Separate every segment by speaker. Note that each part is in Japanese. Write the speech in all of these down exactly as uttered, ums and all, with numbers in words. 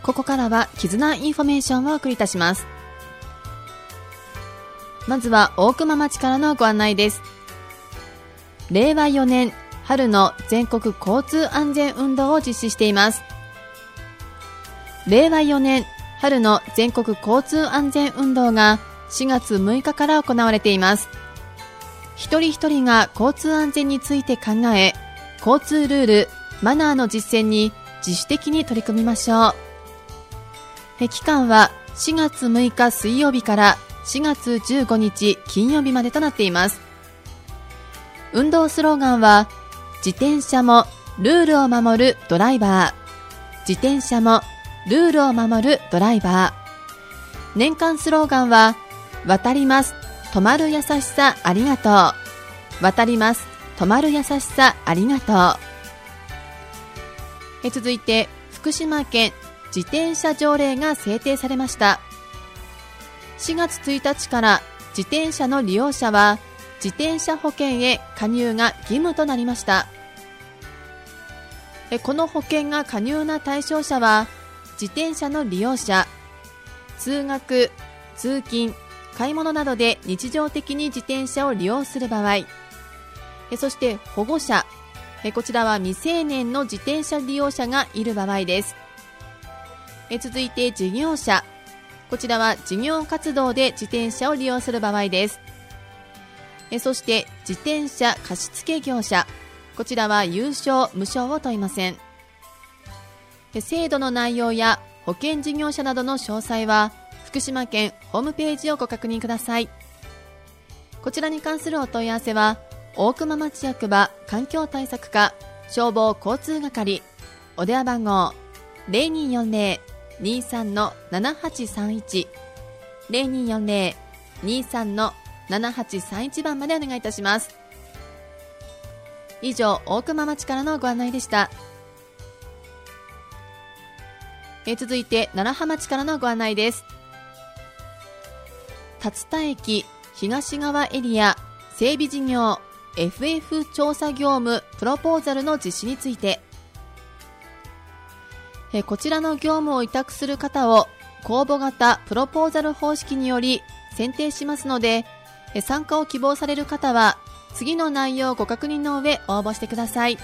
Speaker 1: ここからは絆インフォメーションをお送りいたします。まずは大熊町からのご案内です。れいわよねん春の全国交通安全運動を実施しています。れいわよねん春の全国交通安全運動がしがつむいかから行われています。一人一人が交通安全について考え、交通ルール、マナーの実践に自主的に取り組みましょう。期間はしがつむいか水曜日からしがつじゅうごにち金曜日までとなっています。運動スローガンは、自転車もルールを守るドライバー、自転車もルールを守るドライバー。年間スローガンは、渡ります、止まる優しさありがとう。渡ります、止まる優しさありがとう。え続いて、福島県自転車条例が制定されました。しがつついたちから自転車の利用者は自転車保険へ加入が義務となりました。この保険が加入な対象者は自転車の利用者、通学、通勤、買い物などで日常的に自転車を利用する場合、そして保護者、こちらは未成年の自転車利用者がいる場合です。続いて事業者、こちらは事業活動で自転車を利用する場合です。そして自転車貸付業者、こちらは有償無償を問いません。制度の内容や保険事業者などの詳細は福島県ホームページをご確認ください。こちらに関するお問い合わせは大熊町役場環境対策課消防交通係、お電話番号 ゼロにーよんゼロ にーさん ななはちさんいち ゼロにーよんゼロ にーさん ななはちさんいち 番までお願いいたします。以上、大熊町からのご案内でした。え続いて楢葉町からのご案内です。竜田駅東側エリア整備事業 エフエフ 調査業務プロポーザルの実施について、えこちらの業務を委託する方を公募型プロポーザル方式により選定しますので、え参加を希望される方は次の内容をご確認の上応募してください。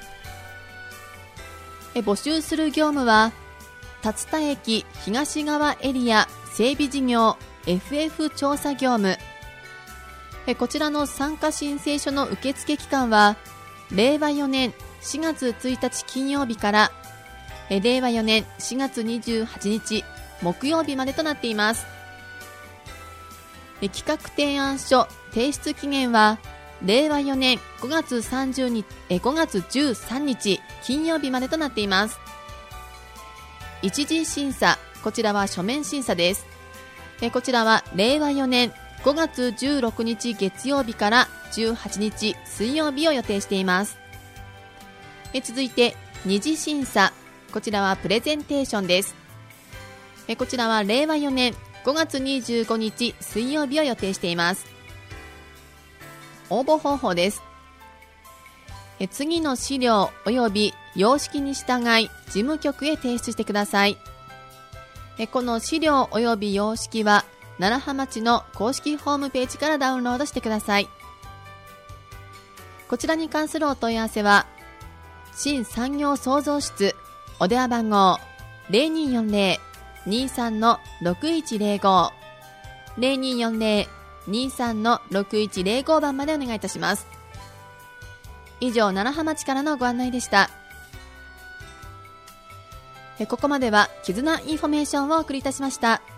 Speaker 1: え募集する業務は竜田駅東側エリア整備事業 エフエフ 調査業務。えこちらの参加申請書の受付期間はれいわよねんしがつついたち金曜日からえれいわよねんしがつにじゅうはちにち木曜日までとなっています。え企画提案書提出期限はれいわよねんごがつさんじゅうにちえごがつじゅうさんにち金曜日までとなっています。一次審査、こちらは書面審査です。えこちらはれいわよねんごがつじゅうろくにち月曜日からじゅうはちにち水曜日を予定しています。え続いて二次審査、こちらはプレゼンテーションです。えこちらはれいわよねんごがつにじゅうごにち水曜日を予定しています。応募方法です。え次の資料及び様式に従い事務局へ提出してください。えこの資料及び様式は楢葉町の公式ホームページからダウンロードしてください。こちらに関するお問い合わせは新産業創造室お電話番号 ゼロにーよんゼロ にーさん ろくいちゼロご ゼロにーよんゼロ にーさん ろくいちゼロご 番までお願いいたします。以上、楢葉町からのご案内でした。ここまでは絆インフォメーションをお送りいたしました。